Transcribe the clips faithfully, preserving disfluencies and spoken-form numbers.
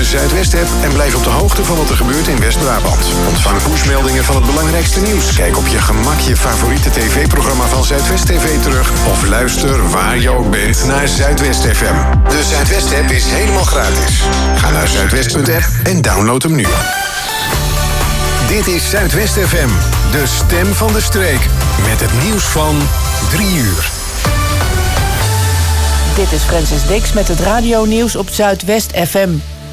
Zuidwest-app en blijf op de hoogte van wat er gebeurt in West-Brabant. Ontvang pushmeldingen van het belangrijkste nieuws. Kijk op je gemak je favoriete tv-programma van Zuidwest T V terug. Of luister waar je ook bent naar Zuidwest F M. De Zuidwest-app is helemaal gratis. Ga naar zuidwest punt app en download hem nu. Dit is Zuidwest F M, de stem van de streek. Met het nieuws van drie uur. Dit is Francis Dix met het radionieuws op Zuidwest F M.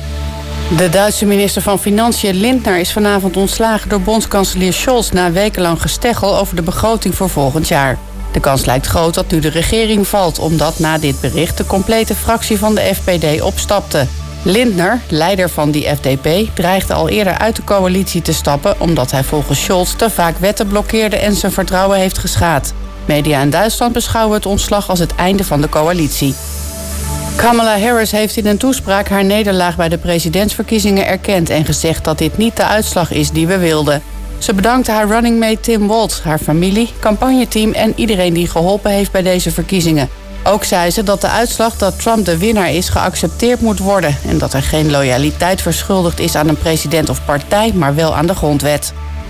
De Duitse minister van Financiën Lindner is vanavond ontslagen door bondskanselier Scholz na wekenlang gesteggel over de begroting voor volgend jaar. De kans lijkt groot dat nu de regering valt, omdat na dit bericht de complete fractie van de F P D opstapte. Lindner, leider van die F D P, dreigde al eerder uit de coalitie te stappen omdat hij volgens Scholz te vaak wetten blokkeerde en zijn vertrouwen heeft geschaad. Media in Duitsland beschouwen het ontslag als het einde van de coalitie. Kamala Harris heeft in een toespraak haar nederlaag bij de presidentsverkiezingen erkend en gezegd dat dit niet de uitslag is die we wilden. Ze bedankte haar running mate Tim Walz, haar familie, campagneteam en iedereen die geholpen heeft bij deze verkiezingen. Ook zei ze dat de uitslag dat Trump de winnaar is geaccepteerd moet worden en dat er geen loyaliteit verschuldigd is aan een president of partij, maar wel aan de grondwet.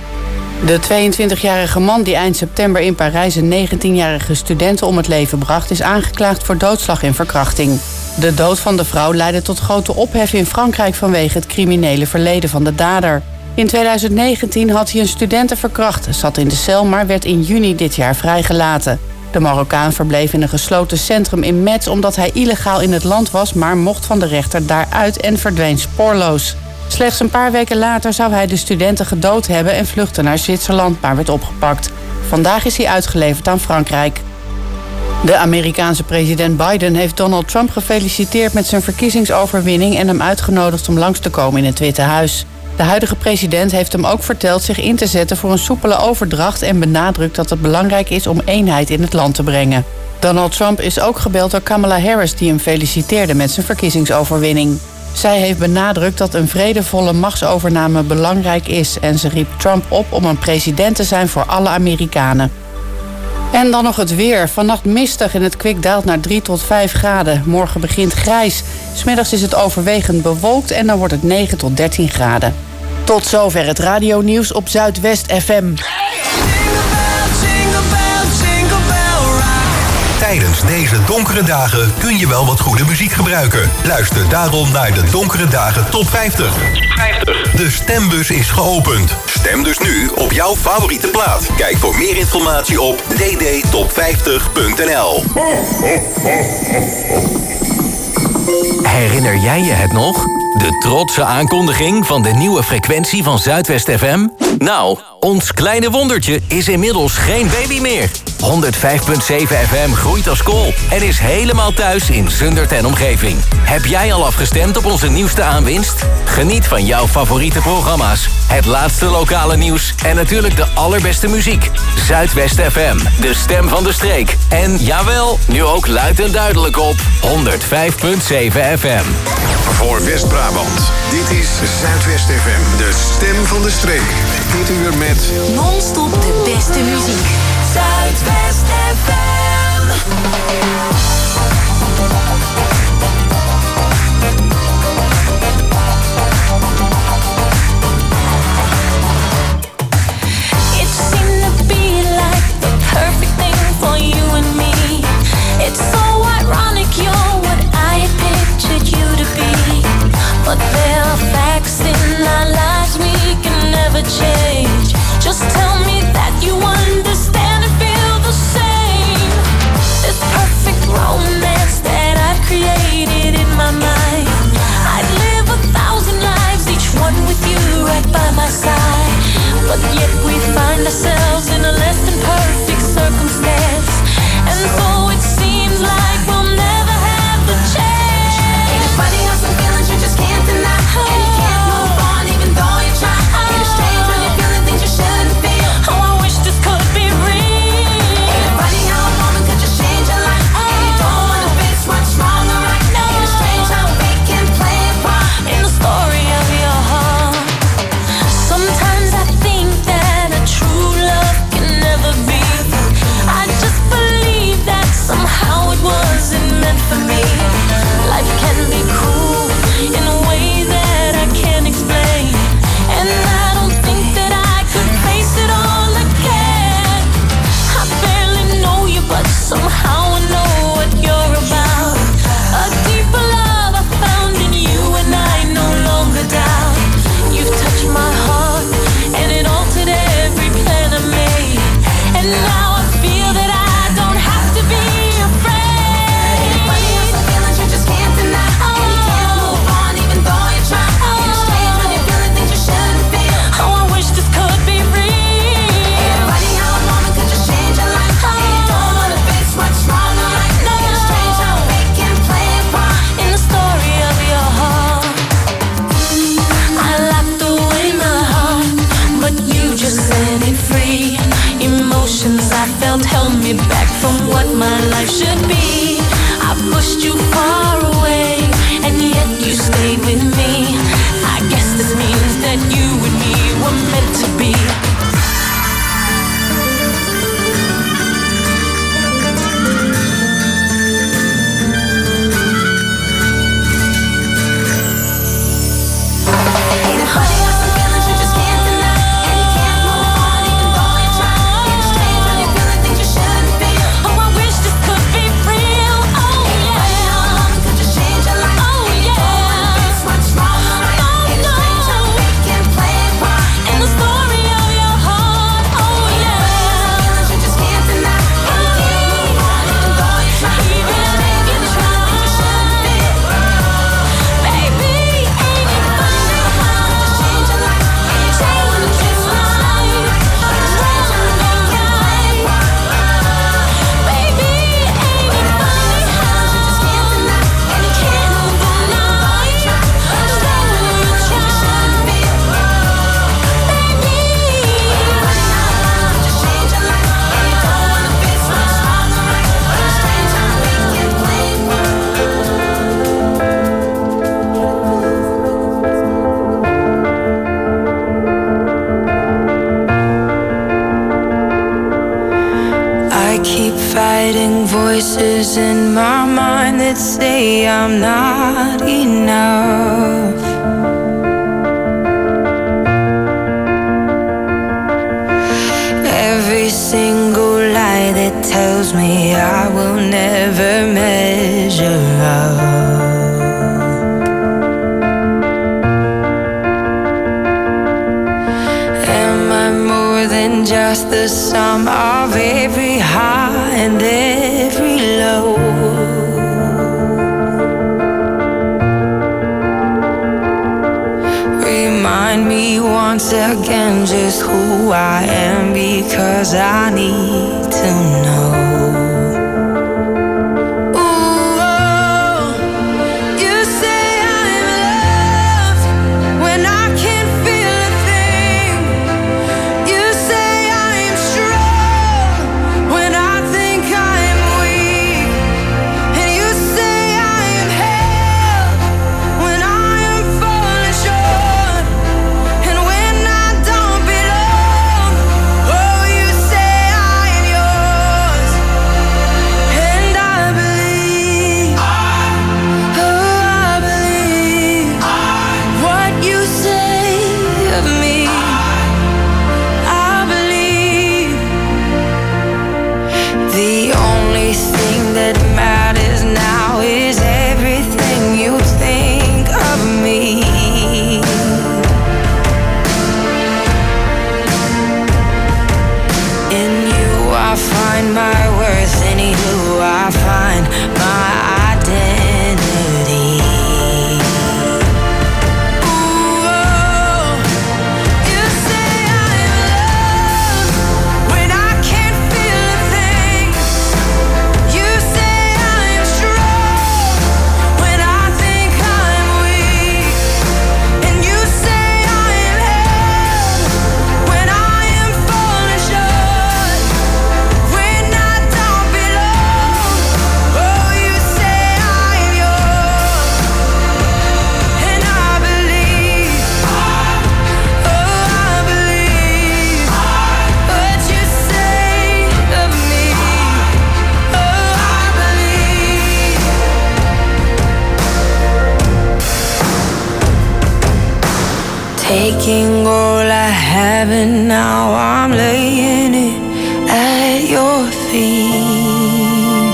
De tweeëntwintigjarige man die eind september in Parijs een negentienjarige studente om het leven bracht, is aangeklaagd voor doodslag en verkrachting. De dood van de vrouw leidde tot grote ophef in Frankrijk vanwege het criminele verleden van de dader. In tweeduizend negentien had hij een studente verkracht, zat in de cel, maar werd in juni dit jaar vrijgelaten. De Marokkaan verbleef in een gesloten centrum in Metz omdat hij illegaal in het land was, maar mocht van de rechter daaruit en verdween spoorloos. Slechts een paar weken later zou hij de studenten gedood hebben en vluchtte naar Zwitserland, maar werd opgepakt. Vandaag is hij uitgeleverd aan Frankrijk. De Amerikaanse president Biden heeft Donald Trump gefeliciteerd met zijn verkiezingsoverwinning en hem uitgenodigd om langs te komen in het Witte Huis. De huidige president heeft hem ook verteld zich in te zetten voor een soepele overdracht en benadrukt dat het belangrijk is om eenheid in het land te brengen. Donald Trump is ook gebeld door Kamala Harris die hem feliciteerde met zijn verkiezingsoverwinning. Zij heeft benadrukt dat een vredevolle machtsovername belangrijk is en ze riep Trump op om een president te zijn voor alle Amerikanen. En dan nog het weer. Vannacht mistig en het kwik daalt naar drie tot vijf graden. Morgen begint grijs. 'S Middags is het overwegend bewolkt en dan wordt het negen tot dertien graden. Tot zover het radionieuws op Zuidwest F M. Tijdens deze donkere dagen kun je wel wat goede muziek gebruiken. Luister daarom naar de Donkere Dagen Top vijftig. De stembus is geopend. Stem dus nu op jouw favoriete plaat. Kijk voor meer informatie op d d top vijftig punt n l. Herinner jij je het nog? De trotse aankondiging van de nieuwe frequentie van Zuidwest F M? Nou, ons kleine wondertje is inmiddels geen baby meer. honderdvijf komma zeven F M groeit als kool en is helemaal thuis in Zundert en omgeving. Heb jij al afgestemd op onze nieuwste aanwinst? Geniet van jouw favoriete programma's, het laatste lokale nieuws en natuurlijk de allerbeste muziek. Zuidwest F M, de stem van de streek. En jawel, nu ook luid en duidelijk op honderdvijf komma zeven F M. Voor West-Brabant, dit is Zuidwest F M, de stem van de streek. Dit uur met non-stop de beste muziek. Zuidwest F M. It seemed to be like the perfect thing for you and me. It's so ironic you're what I had pictured you to be. But there are facts in our lives we can never change. Just tell me that you understand and feel the same. This perfect romance that I've created in my mind. I'd live a thousand lives, each one with you right by my side. But yet we find ourselves in a less than perfect circumstance. And so it seems like we'll never have the chance. Ain't it funny how some feelings you just can't deny, and you can't move on even though you try. Ain't it strange when you're feeling things you shouldn't feel? Oh, I wish this could be real. Ain't it funny how a moment could just change your life, and you don't wanna face what's wrong or right? No. Ain't it strange how fate can play a part In the story of your heart. Sometimes I think that a true love voices in my mind that say I'm not enough. Every single lie that tells me I will never measure up. Am I more than just the sum of every high and every low? Remind me once again just who I am, because I need to know. Taking all I have and now I'm laying it at your feet.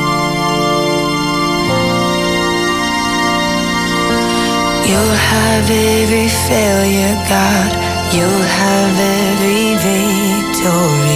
You'll have every failure, God. You'll have every victory.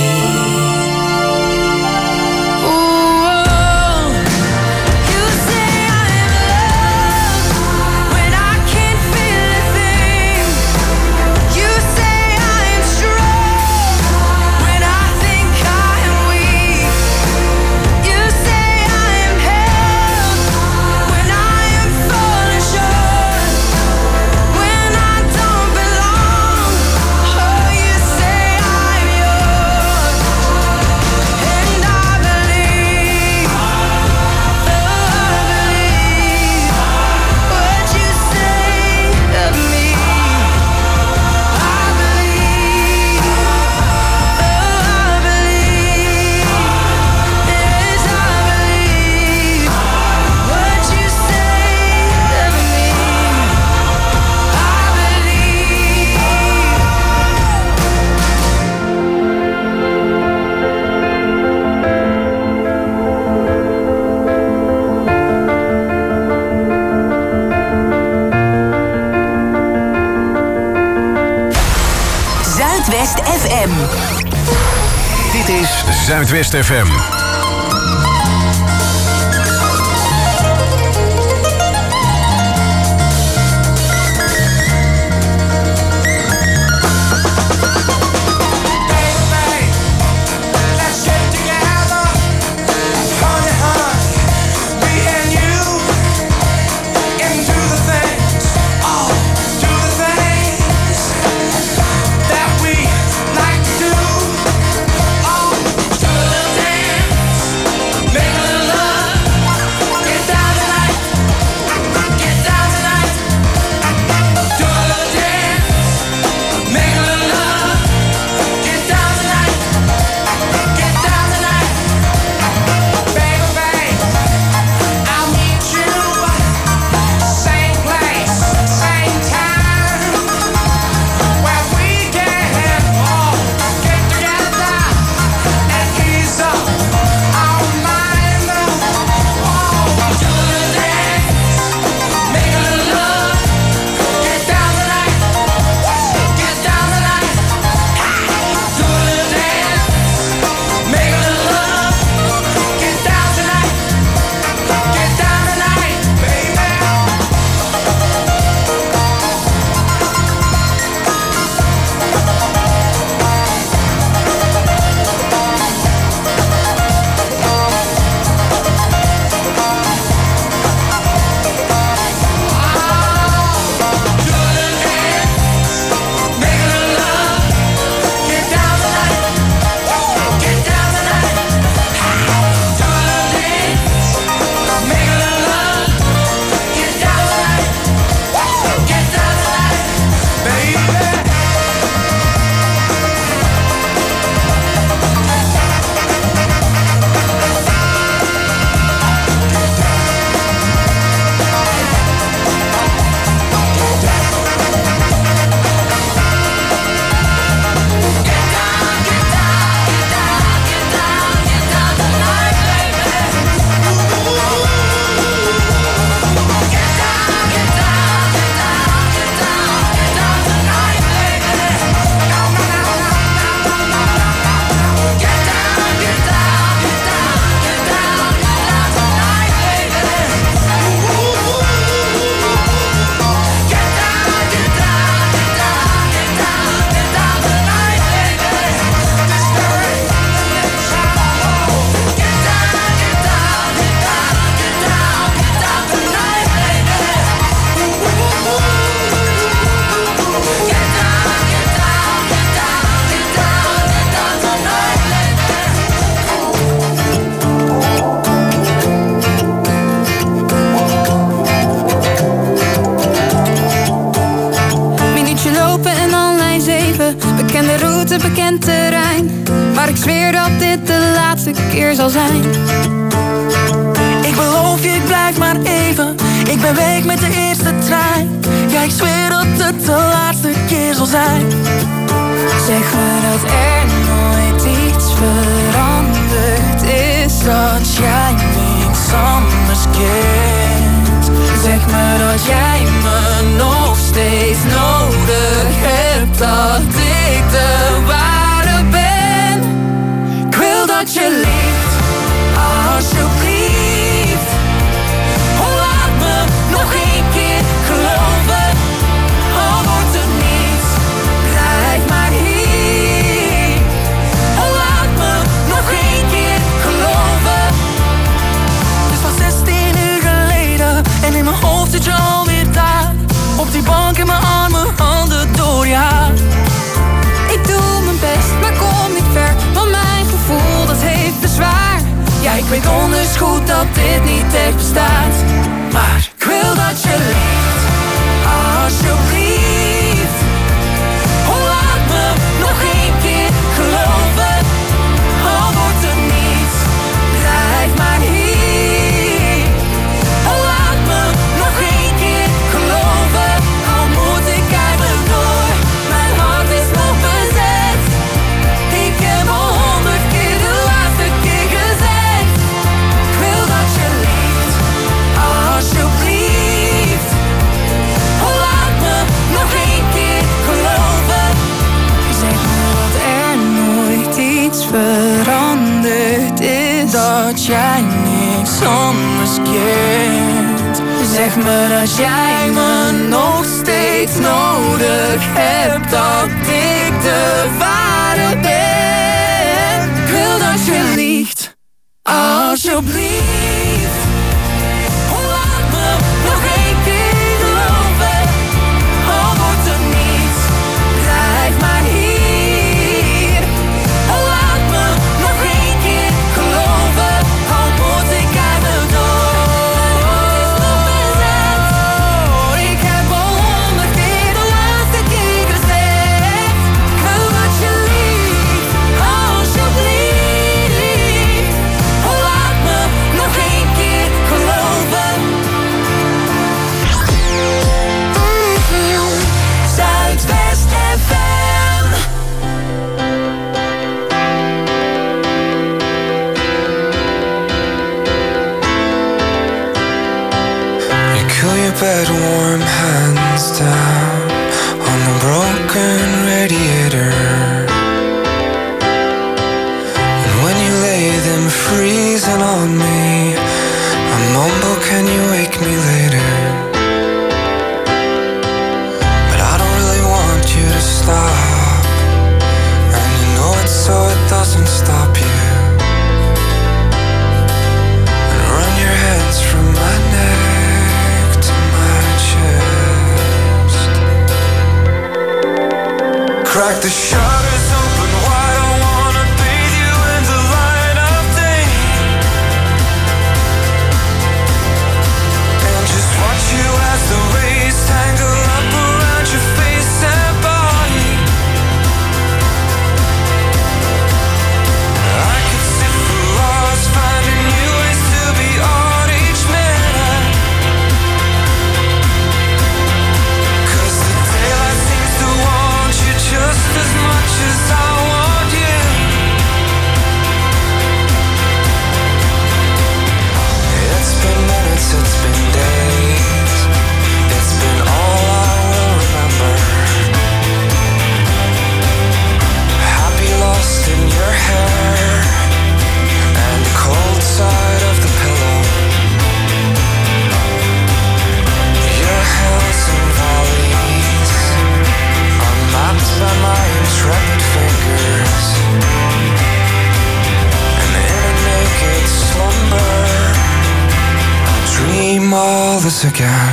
Zuidwest F M. Dit is Zuidwest F M. That we like to do, oh, do the dance. zweer dat dit de laatste keer zal zijn. Ik beloof je, ik blijf maar even. Ik ben weg met de eerste trein. Ja, ik zweer dat het de laatste keer zal zijn. Zeg me dat er nooit iets veranderd is, dat jij niks anders kent. Zeg me dat jij me nog steeds nodig hebt, dat ik de ware ben. Ik wil dat je leeft, alsjeblieft. Oh, laat me nog één keer geloven. Al wordt er niets, blijf maar hier. Oh, laat me nog één keer geloven. Het is pas zestien uur geleden en in mijn hoofd zit je alweer daar. Op die bank in mijn armen, handen door je haar. Ik doe mijn best, maar kom niet ver, want mijn gevoel dat heeft bezwaar. Ja, ik weet donders goed dat dit niet echt bestaat, maar ik wil dat je leeft, alsjeblieft. Oh, laat me nog één keer geloven. Al wordt er niets, blijf maar hier. Oh, laat me nog één keer geloven. Al moet ik keihard door, mijn hart is nog bezet. Ik heb al honderd keer de laatste keer gezegd. Ik wil dat je leeft, alsjeblieft. Oh, laat me nog één keer geloven. Zeg me dat er nooit iets veranderd is, dat jij niks anders kent. Zeg me dat jij me nog steeds nodig hebt, dat ik de ware ben. Ik wil dat je liegt, alsjeblieft. Oh, laat me nog één keer geloven. Al wordt er niets, blijf maar hier. Oh, laat me nog één keer geloven. Al moet ik keihard door. Ik heb al honderd keer de laatste keer gezegd. Ik wil dat je lief, alsjeblieft. Oh, laat me nog één keer geloven. Zuidwest F M. You cool your bed warm hands down on the broken radiator. And when you lay them freezing on me, I mumble, can you wake me later? But I don't really want you to stop, and you know it so it doesn't stop you. And run your hands from my neck to my chest. Crack the shutters open wide, I wanna bathe you in the light of day. And just watch you as the rays tangle up around your face and body. I could sit for hours finding new ways to be on each man. 'Cause the daylight seems to want you just as much as I want you. It's been minutes, it's been days, it's been all I will remember. Happy lost in your hair and the cold side of the pillow. Your hills and valleys unmapped by my intrepid fingers. And in a naked slumber I'll dream all this again.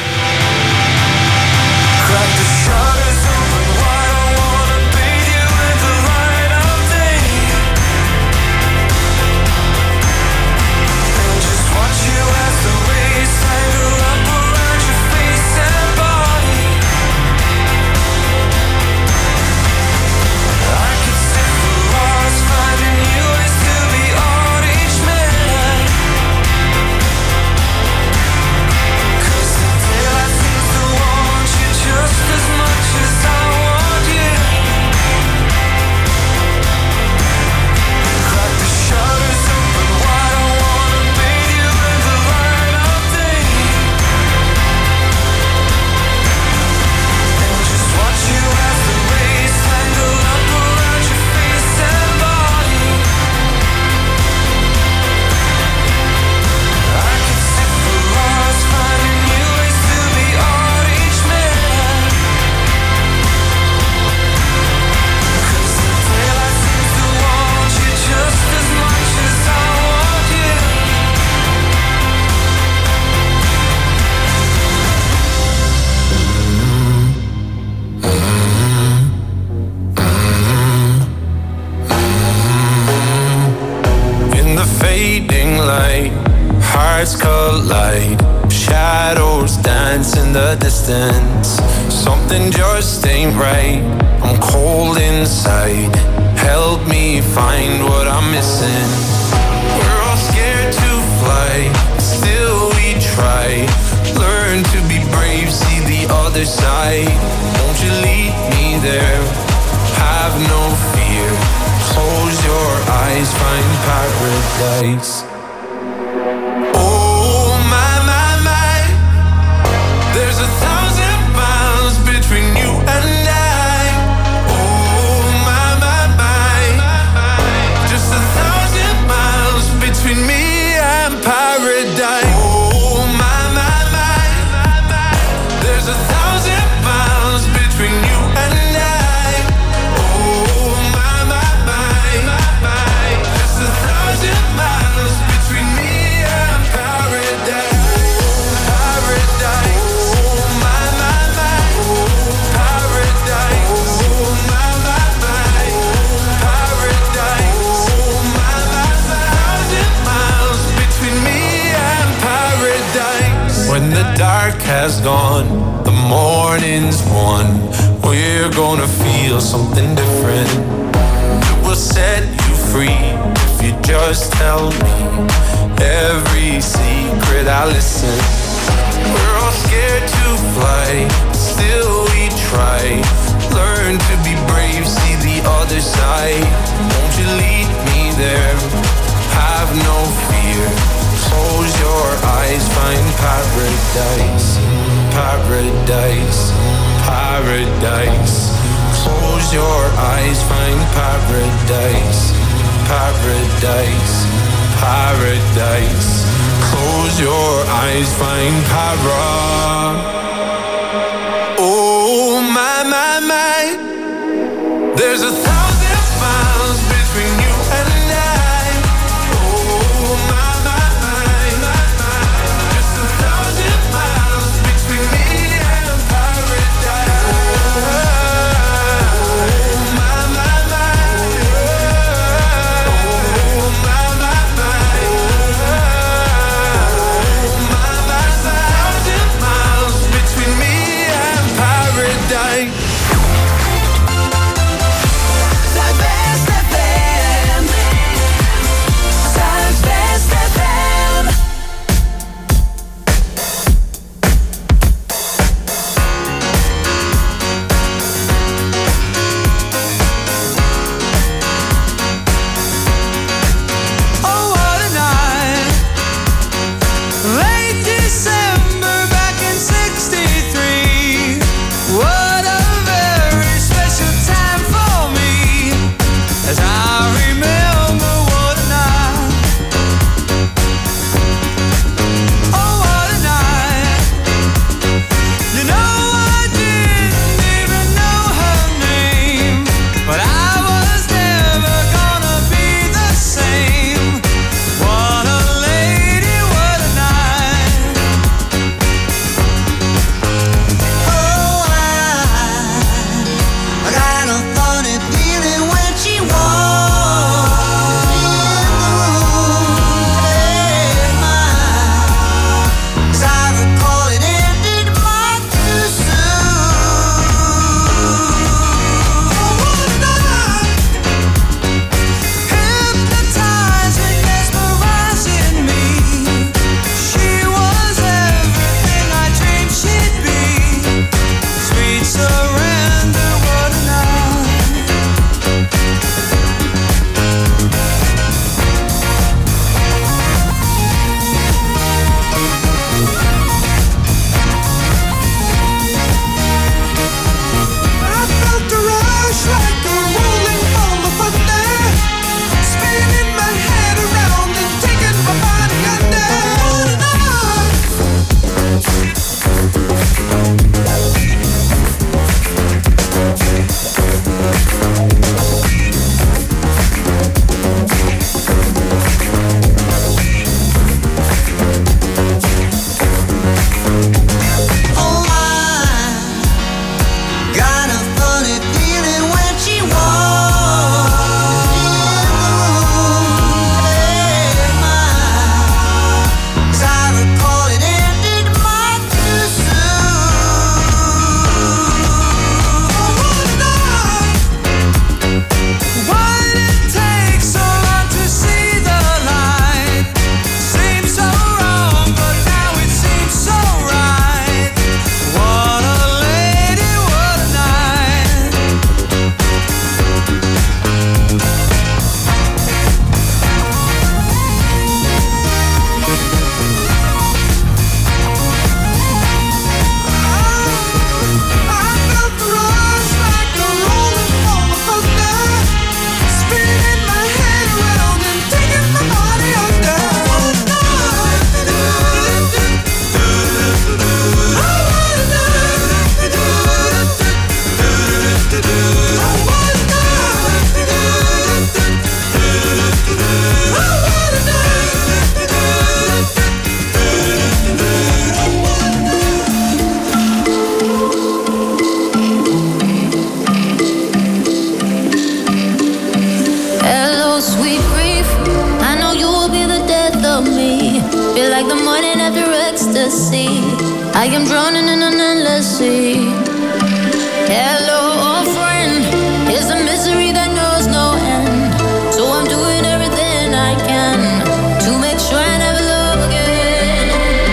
Crack the shutters open wide, I wanna bathe you in the light of day. And just watch you as the rays tangle up around your face and body. I could sit for hours finding worlds collide. Shadows dance in the distance. Something just ain't right. I'm cold inside. Help me find what I'm missing. We're all scared to fly, still we try. Learn to be brave, see the other side. Won't you lead me there? Have no fear. Close your eyes, find paradise. Oh my, my, my. There's a thousand miles between you and I. Oh my, my, my. Just a thousand miles between me and paradise. Oh my, my, my. There's a thousand miles between you and I. When the dark has gone, the morning's won. We're gonna feel something different. It will set you free if you just tell me every secret I listen. We're all scared to fly, still we try. Learn to be brave, see the other side. Won't you lead me there? Have no fear. Close your eyes, find paradise, paradise, paradise. Close your eyes, find paradise, paradise, paradise. Close your eyes, find para. Oh my, my, my. There's a thousand miles between you and I. Oh my, my. ecstasy. I am drowning in an endless sea. Hello, old friend. It's a misery that knows no end. So I'm doing everything I can to make sure I never love again.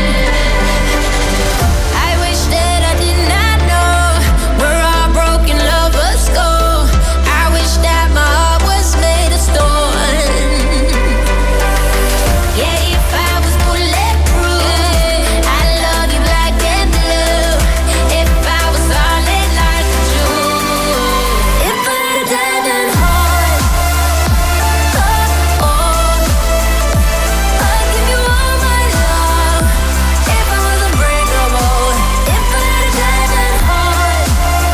I wish that I did not know where our broken lovers go. I wish that my heart was made of stone. Yeah, if I was bulletproof, I'd love you black and blue. If I was solid like a Jew, if I had a diamond heart, oh, oh, I'd give you all my love. If I was unbreakable, if I had a diamond heart,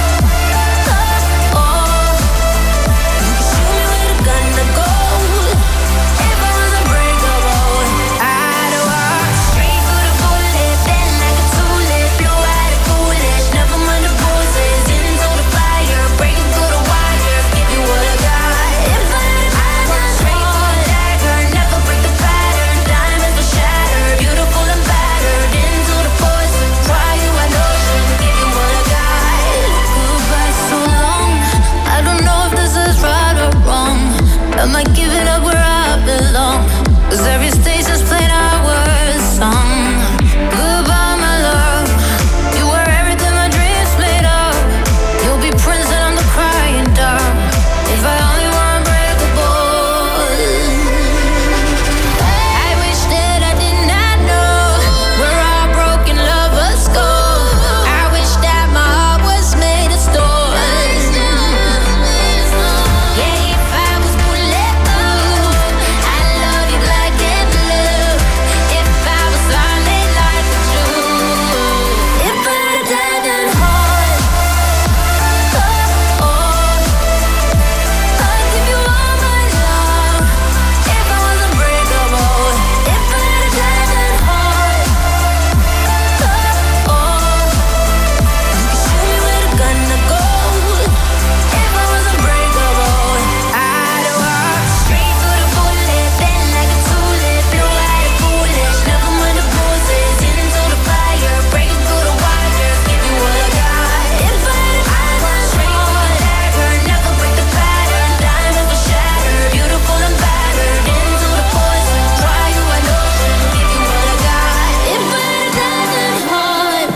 oh, oh, you could shoot me with a gun to go. If I was unbreakable, I'd walk straight through the bullet, bend like a tulip, blue eyed and foolish, never mind the bruises, into the fire, breaking through the wires, give you what I got. If I had a diamond straight through the dagger, never break the pattern, diamonds will shatter, beautiful and battered, into the poison, try you an ocean, give you what I got. Goodbye so long, I don't know if this is right or wrong. Am I giving up where I belong? 'Cause every station's playing our song. Goodbye, my love. You were everything my dreams made of. You'll be Prince and I'm the crying dove. If I only were unbreakable. I wish that I did not know where our broken lovers go. I wish that my heart was made of stone. Yeah, if I was bulletproof, I'd love you black and blue. If I was solid like a Jew, if I had a diamond heart, oh, oh, I'd give you all my love. If I was unbreakable, if I had a diamond heart, oh, oh, you could shoot me with a gun to go. If I was unbreakable, I'd walk straight through the bullet, bend like a tulip, blue eyed and foolish, never mind the bruises, into the fire, breaking through the wires, give you what I got. If I had a diamond straight through the dagger, never break the pattern, diamonds will shatter, beautiful and battered, into the poison, try you an ocean, give you what I got. If I had a diamond heart.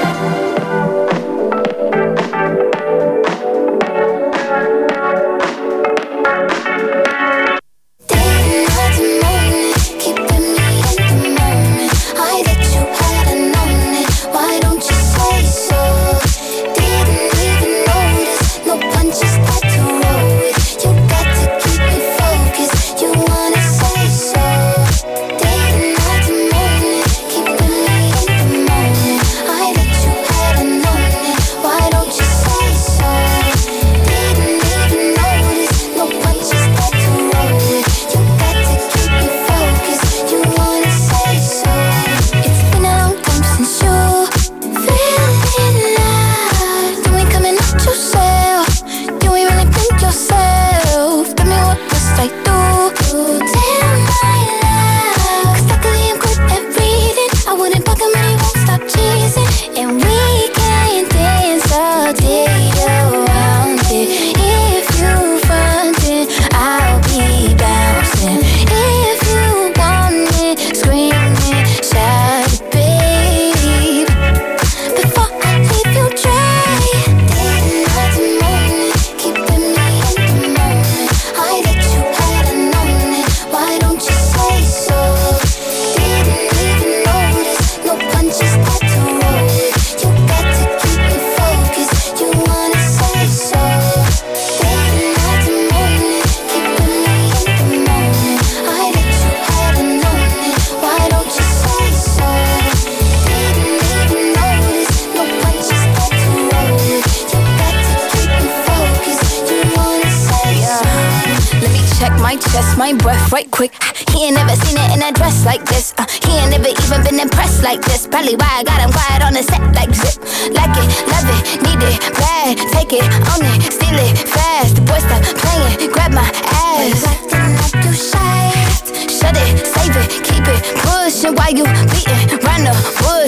Day and night and morning, keeping me in the moment. I that you hadn't known it. Why don't you say so? Didn't even notice. No punches got to roll with. You got to keep me focused. You wanna say so? Day and night and morning, keeping me in the moment. I that you hadn't known it. Why don't you say so? Didn't even notice. No punches got to roll with. You got to keep me focused. You wanna say so? It's been a long time since you feeling loud. You ain't coming out yourself. You ain't really been yourself. Tell me what must I do to tell my love? 'Cause luckily I'm good at reading. I wouldn't bug him and he won't stop cheesing. And we can dance all day around it. If you frontin', I'll be bouncing. If you want it, screaming, shout it, babe. Before I leave you dry, day and night and morning, keeping me in the moment. I that you hadn't known it. Why don't you say so? Didn't even notice. No punches got to roll with. You got to keep me focused. You wanna say so? Day and night and morning, keeping me in the moment. I that you hadn't known it. Why don't you say so? Didn't even notice. No punches got to roll with. You got to keep me focused. You wanna say so? Let me check my chest, my breath right quick. He ain't never seen it in a dress like this. Uh, he ain't never even been impressed like this. Probably why I got him quiet on the set like zip. Like it, love it, need it, bad. Take it, own it, steal it, fast. The boy stop playing, grab my ass. Acting like you shy. Shut it, save it, keep it pushing while you beating round the bush.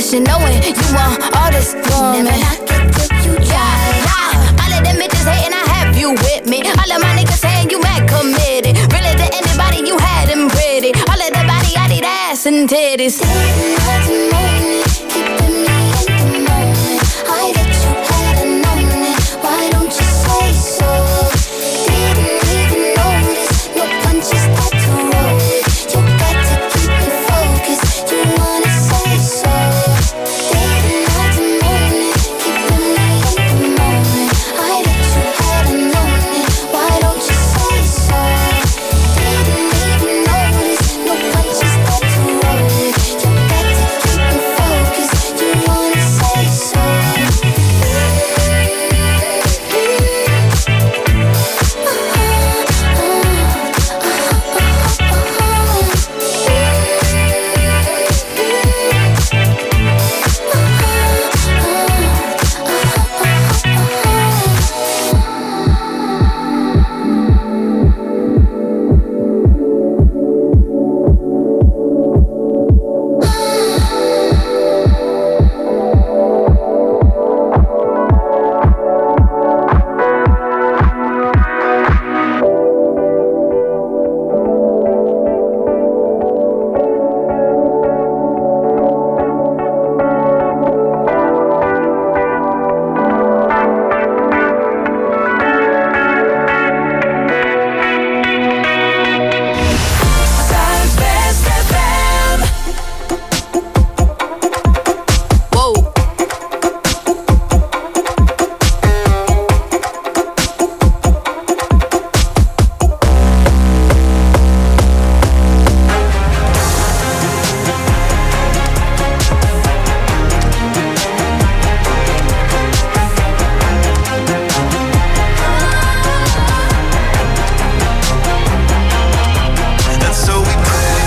should know it. You want all this woman. Never knock it till you try. Yeah, yeah. All of them bitches hating, I have you with me. All of my niggas saying you mad committed. Really to anybody, you had them pretty. All of the body, I need ass and titties. Didn't have to moan it, keeping me in the moment. I bet you hadn't known it. Why don't you say so? Didn't even notice. No punches had to roll it. You got to keep it focused. You wanna say so? Didn't have to moan it, keeping me in the moment. I bet you hadn't known it. Why don't you say so? Didn't even notice. No punches had to roll it. You got to keep it focused. You wanna say so? Zuidwest F M. Whoa. And so we pray.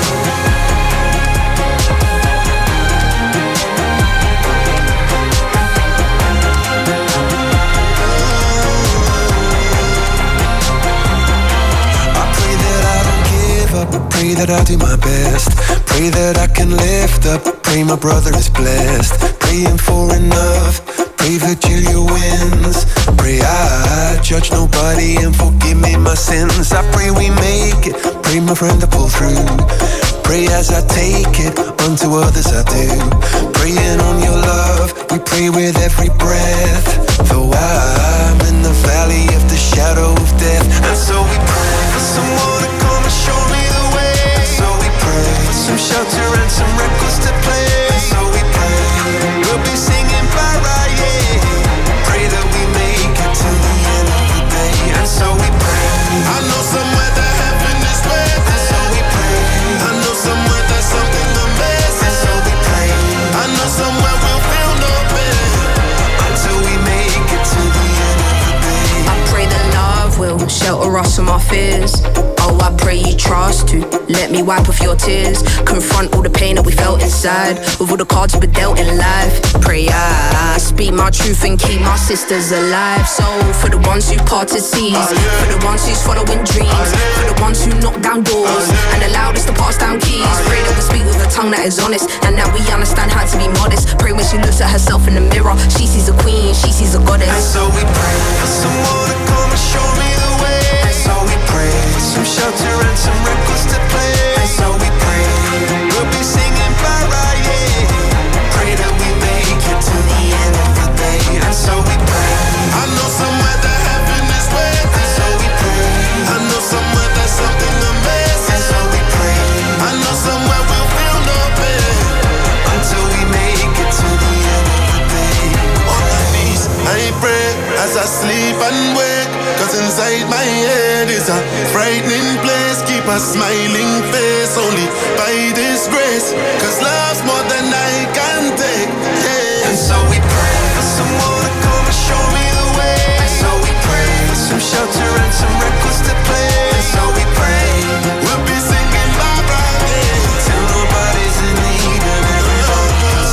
I pray that I don't give up. I pray that I do my best. Pray that I can lift up. Pray my brother is blessed. Praying for enough. Pray Virgilia wins. Pray I judge nobody and forgive me my sins. I pray we make it. Pray my friend to pull through. Pray as I take it, unto others I do. Praying on your love, we pray with every breath. Though I'm in the valley of the shadow of death. And so we pray for someone to come and show me the way. And so we pray for some shelter and some records to play. And so we pray we'll be singing para, yeah. Pray that we make it to the end of the day. And so we pray. I know somewhere that heaven is waiting. And so we pray. I know somewhere there's something amazing. And so we pray. I know somewhere we'll feel no pain until we make it to the end of the day. I pray that love will shelter us from our fears. Oh, I pray you trust to let me wipe off your tears. Confront all the pain that we felt inside with all the cards we've been dealt in life. Pray I speak my truth and keep my sisters alive. So for the ones who parted seas, for the ones who's following dreams, for the ones who knock down doors and allowed us to pass down keys. Pray that we speak with a tongue that is honest and that we understand how to be modest. Pray when she looks at herself in the mirror, she sees a queen, she sees a goddess. And so we pray for someone to come and show me the way. And so we pray for some shelter and some records to play. And so we pray we'll be singing para, yeah. Pray that we make it to the end of the day. And so we pray. I know somewhere that heaven is waiting. And so we pray. I know somewhere there's something amazing. And so we pray. I know somewhere we'll feel no pain until we make it to the end of the day. On my knees, I pray as I sleep and wake. Cause inside my head is a frightening place. Keep a smiling face only by this grace. Cause love's more than I can take, yeah. And so we pray for someone to come and show me the way. And so we pray for some shelter and some records to play. And so we pray we'll be singing bye bye, yeah, till nobody's in need and everybody's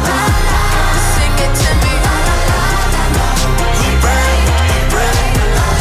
Sing it to me. we pray, we pray.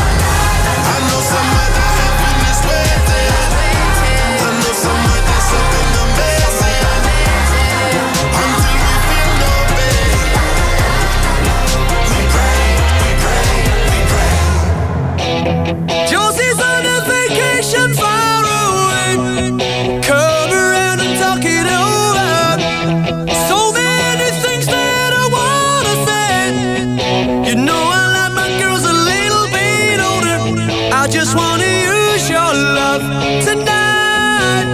I just wanna use your love tonight.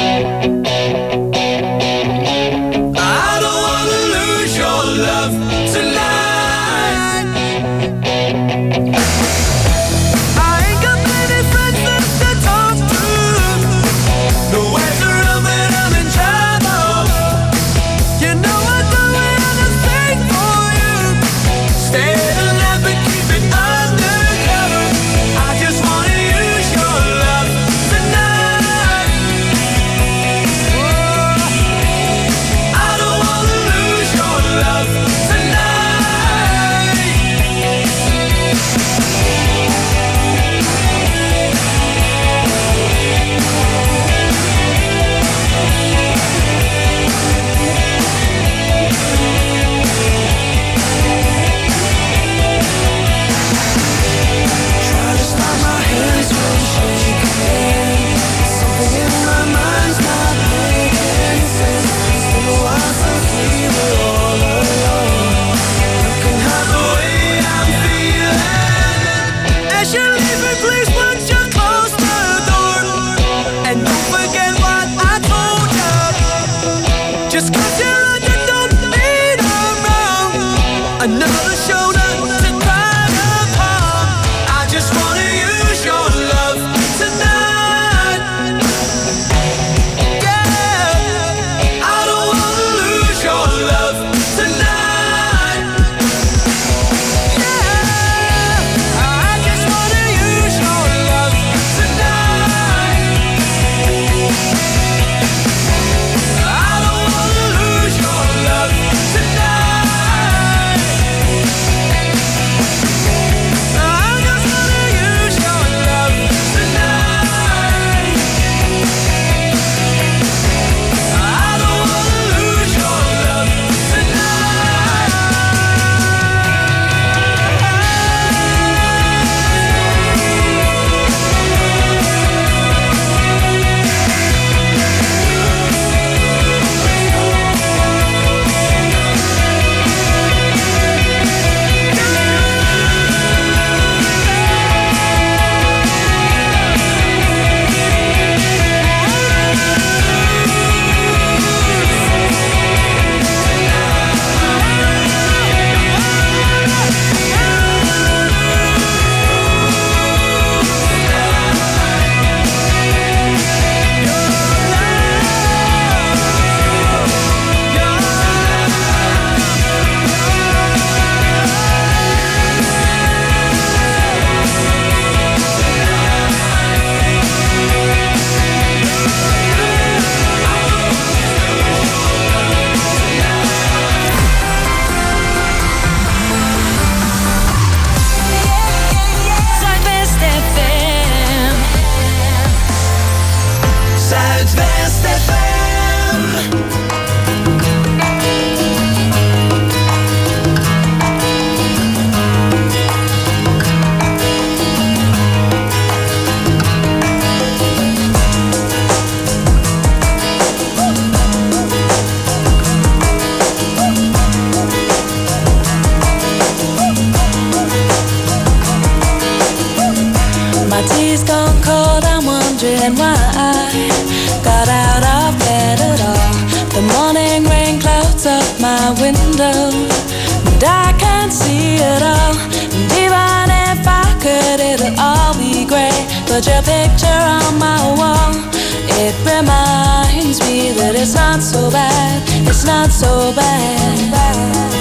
I don't wanna lose your love tonight. I ain't got many friends left to talk to. Nowhere to run when I'm in trouble. You know I'd do anything for you. Stay alive but keep it undercover. I just wanna use your love tonight. Oh, I don't wanna lose your love tonight. Try to stop my hands from shaking. Something in my mind's not making sense. It's been a while since we were all alone. You can have the way I'm feeling. As you leave me, please put you close the door. And don't forget what I told you. Just 'cause you're right, you don't mean I'm wrong. Another shoulder to cry upon. I just wanna use your love tonight. Yeah, I don't wanna lose your love tonight. Yeah, I just wanna use your love tonight. I don't wanna lose your love tonight. I just wanna use your love tonight. I don't wanna lose your love Zuidwest F M. Zuidwest F M. My tea's gone cold, I'm wondering why I got out of bed at all. The morning rain clouds up my window, and I can't see it all. And even if I could, it'll all be great. But your picture on my wall, it reminds me that it's not so bad. It's not so bad.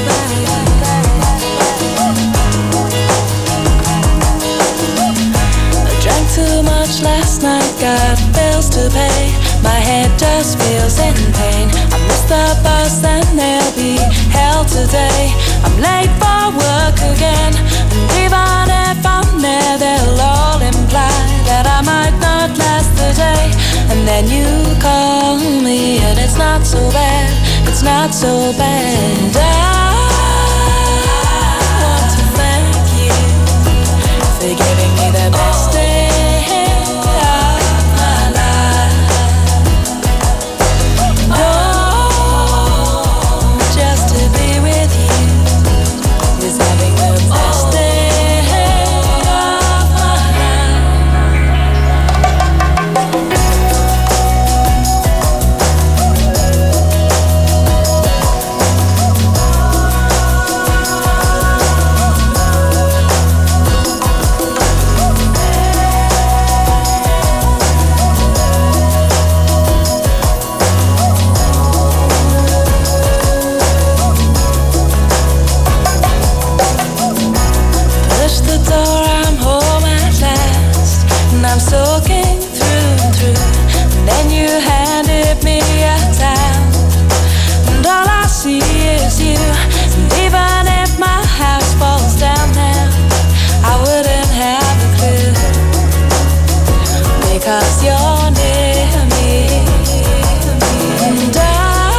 Drank too much last night, got bills to pay. My head just feels in pain. I missed the bus and there'll be hell today. I'm late for work again, and even if I'm there, they'll all imply that I might not last the day. And then you call me and it's not so bad. It's not so bad. I want to thank you for giving me the best day of my life. Oh, just to be with you is having the best day of my life. 'cause you're near me. And I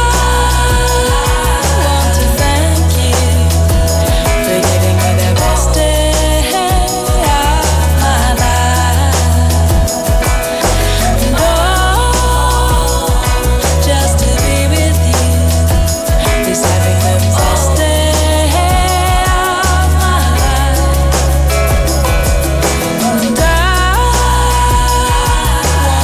want to thank you for giving me the best day of my life. And oh, just to be with you is having the best day of my life. And I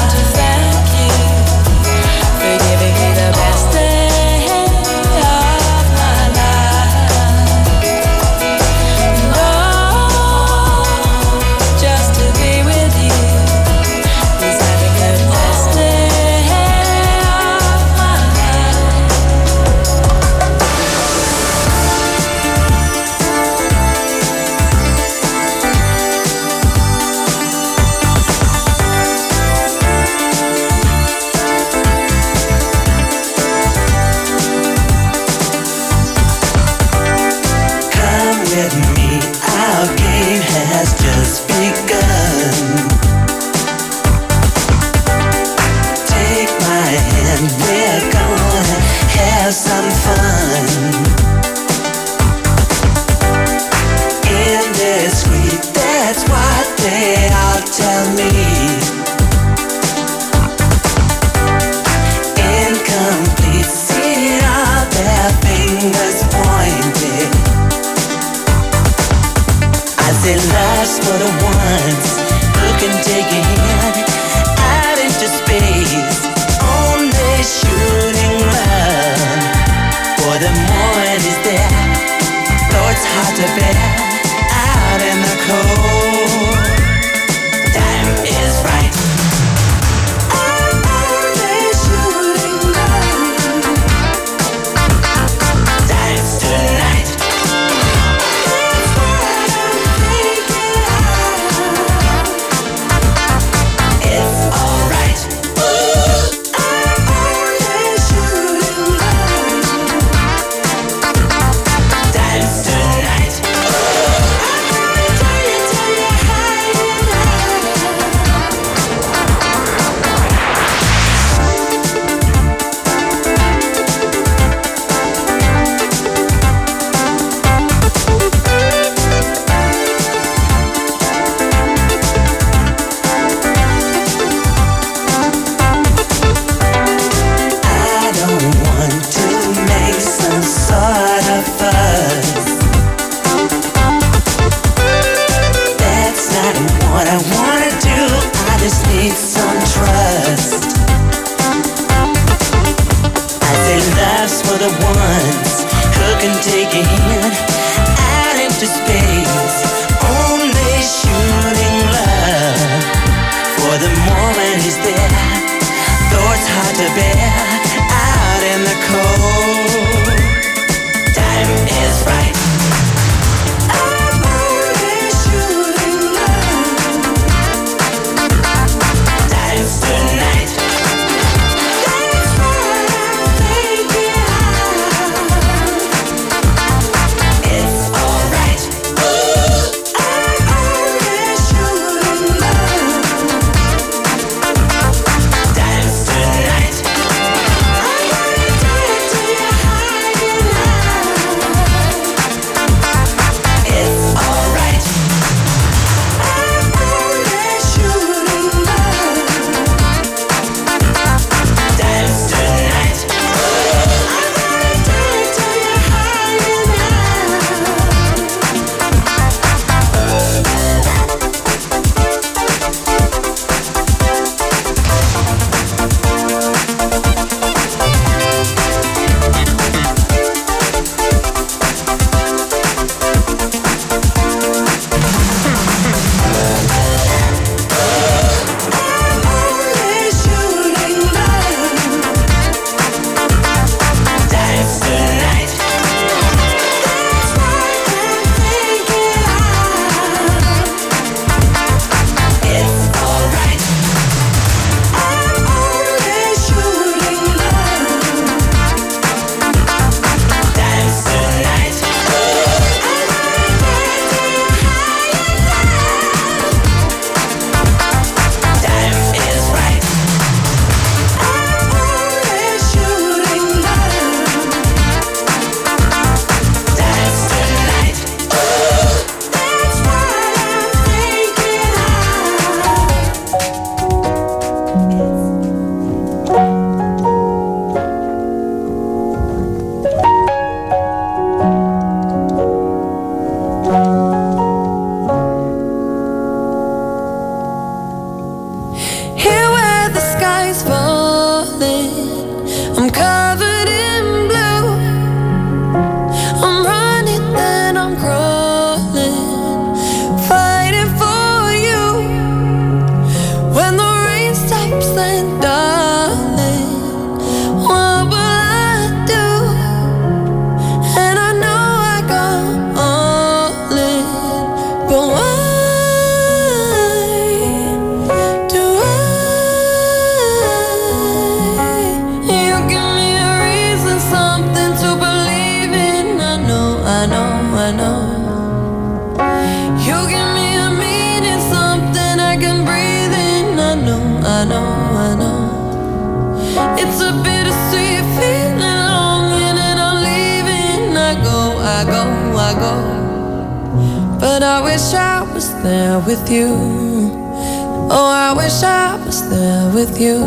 I know, I know. It's a bittersweet feeling, longing, and I'm leaving. I go, I go, I go. But I wish I was there with you. Oh, I wish I was there with you.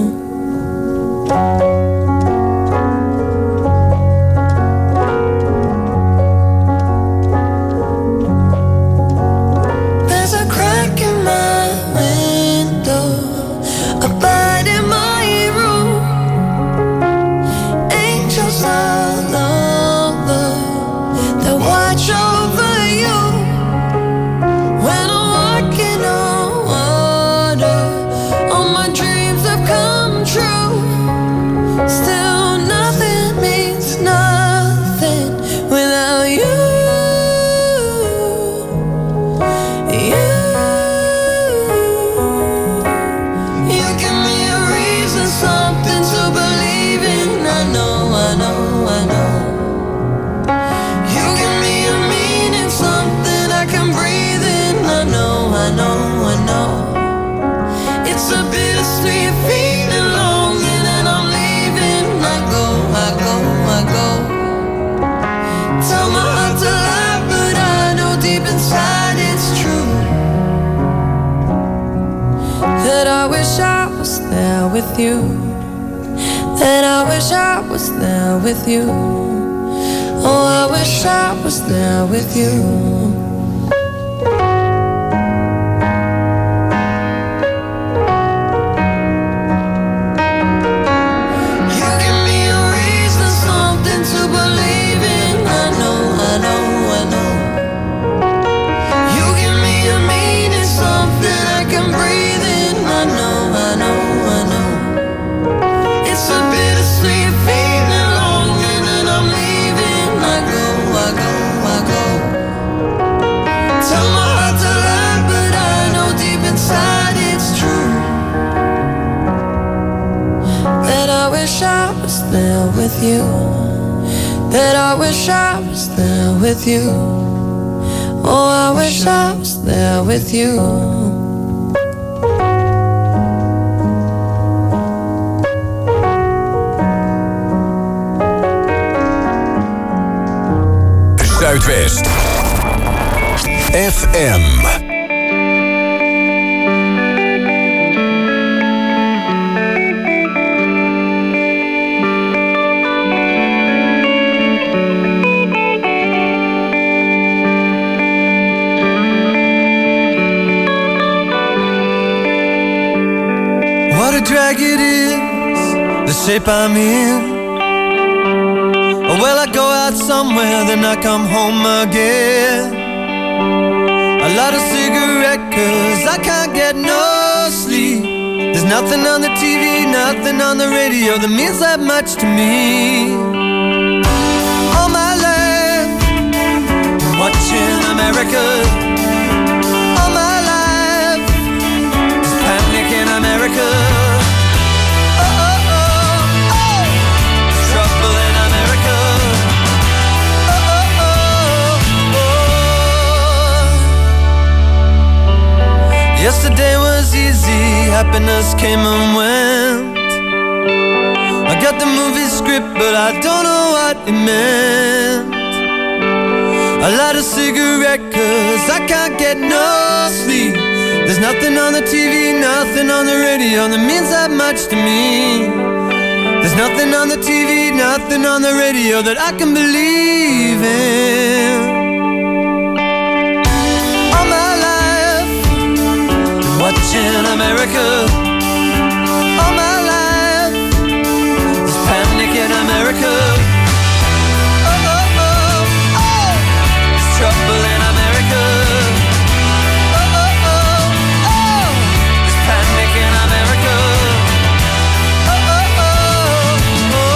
There's a crack in my window, a bird in my room, angels all over that watch over you. When I'm walking on water, all my dreams have come true. Still nothing means nothing without you. You, you give me a reason, something to believe in. I know, I know, I know. You give me a meaning, something I can breathe in. I know, I know, I know. It's a bittersweet feeling, longing, and I'm leaving. I go, I go, I go. Tell my heart to lie, but I know deep inside it's true. That I wish I was there with you. That I wish I was there with you. Oh, I wish I was there with you. You give me a reason, something to believe in. I know, I know, I know. You give me a meaning, something I can breathe in. I know, I know, I know. It's a bittersweet feeling, longing, and I'm leaving. I go, I go, I go. Tell my heart to lie, but I know deep inside it's true. That I wish I was there with you. That I wish I was there with you. Oh, I wish I was there with you. Zuidwest F M. What a drag it is, the shape I'm in. Well, I go out somewhere, then I come home again. A lot of cigarette, cause I can't get no sleep. There's nothing on the T V, nothing on the radio that means that much to me. All my life, watching America. All my life, just panic in America. Yesterday was easy, happiness came and went. I got the movie script, but I don't know what it meant. I light a cigarette, cause I can't get no sleep. There's nothing on the T V, nothing on the radio that means that much to me. There's nothing on the T V, nothing on the radio that I can believe in. Watching America all my life, there's panic in America. Oh, oh, oh, oh, there's trouble in America. Oh, oh, oh, oh, there's panic in America. Oh, oh, oh, oh.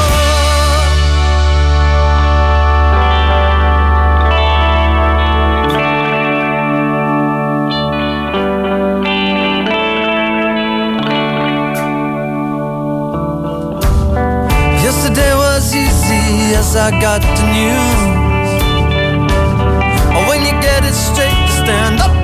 Yesterday was easy as I got the news. Oh, when you get it straight, stand up